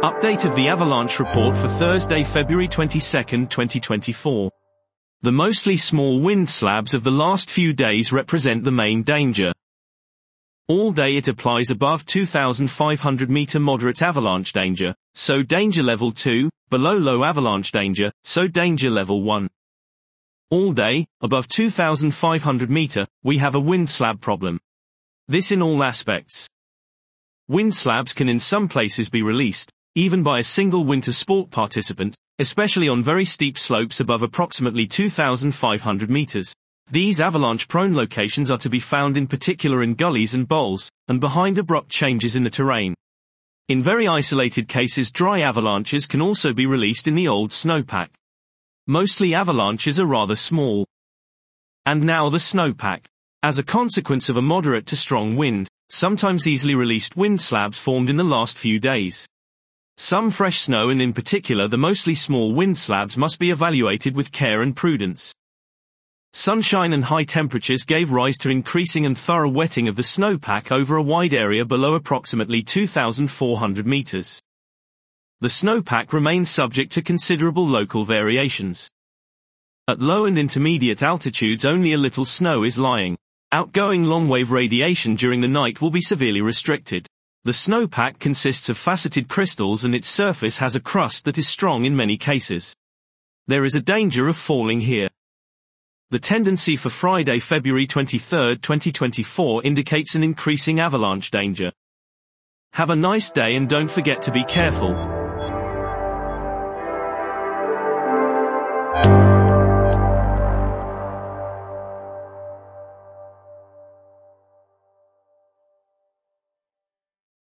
Update of the avalanche report for Thursday, February 22, 2024. The mostly small wind slabs of the last few days represent the main danger. All day it applies above 2,500 meter moderate avalanche danger, so danger level 2, below low avalanche danger, so danger level 1. All day, above 2,500 meter, we have a wind slab problem. This in all aspects. Wind slabs can in some places be released, even by a single winter sport participant, especially on very steep slopes above approximately 2,500 meters. These avalanche-prone locations are to be found in particular in gullies and bowls, and behind abrupt changes in the terrain. In very isolated cases, dry avalanches can also be released in the old snowpack. Mostly avalanches are rather small. And now the snowpack. As a consequence of a moderate to strong wind, sometimes easily released wind slabs formed in the last few days. Some fresh snow and in particular the mostly small wind slabs must be evaluated with care and prudence. Sunshine and high temperatures gave rise to increasing and thorough wetting of the snowpack over a wide area below approximately 2,400 meters. The snowpack remains subject to considerable local variations. At low and intermediate altitudes only a little snow is lying. Outgoing long-wave radiation during the night will be severely restricted. The snowpack consists of faceted crystals and its surface has a crust that is strong in many cases. There is a danger of falling here. The tendency for Friday, February 23, 2024 indicates an increasing avalanche danger. Have a nice day and don't forget to be careful.